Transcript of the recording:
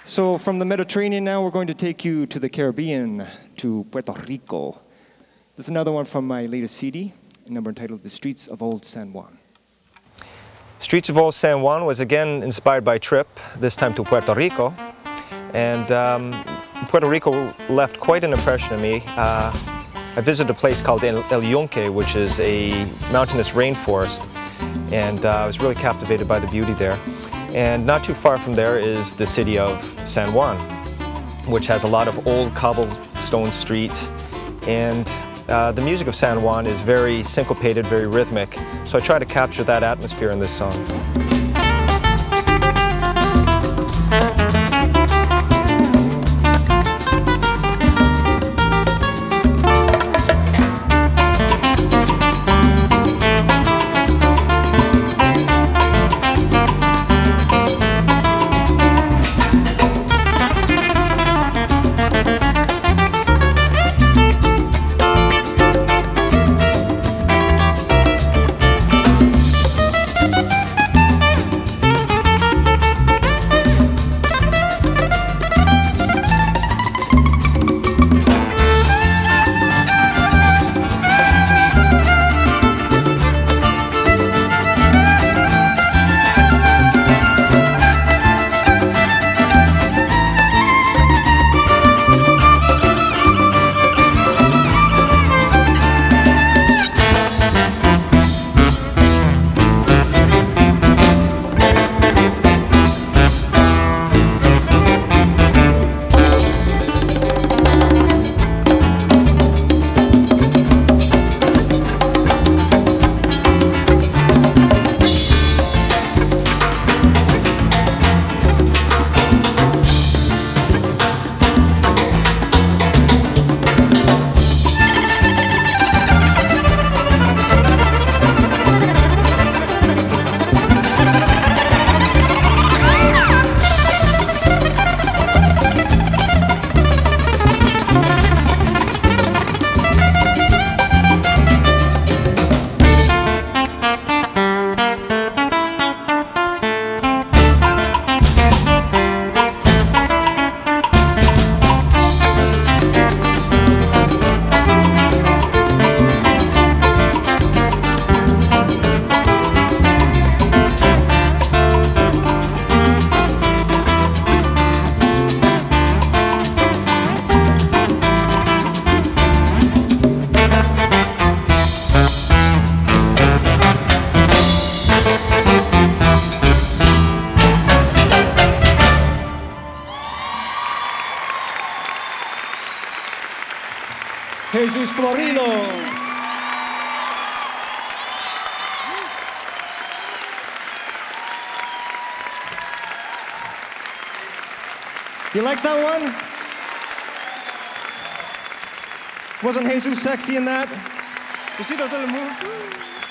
So from the Mediterranean now, we're going to take you to the Caribbean, to Puerto Rico. This is another one from my latest CD, a number entitled The Streets of Old San Juan. Streets of Old San Juan was again inspired by a trip, this time to Puerto Rico. And Puerto Rico left quite an impression on me. I visited a place called El Yunque, which is a mountainous rainforest, and I was really captivated by the beauty there. And not too far from there is the city of San Juan, which has a lot of old cobblestone streets. And the music of San Juan is very syncopated, very rhythmic. So I try to capture that atmosphere in this song. Jesus Florido. You like that one? Wasn't Jesus sexy in that? You see those little moves?